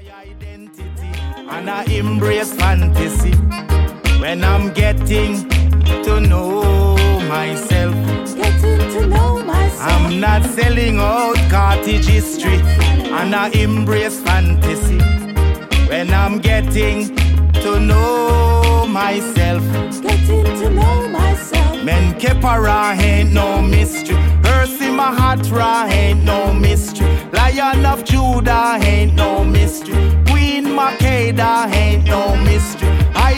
Identity and I embrace fantasy when I'm getting to know myself. Getting to know myself. I'm not selling out cottage history and I embrace fantasy when I'm getting to know myself. Getting to know myself. Men Kepara ain't no mystery. Ursi Mahatra ain't no mystery. Lion of Judah ain't no mystery. Queen Makeda ain't no mystery. I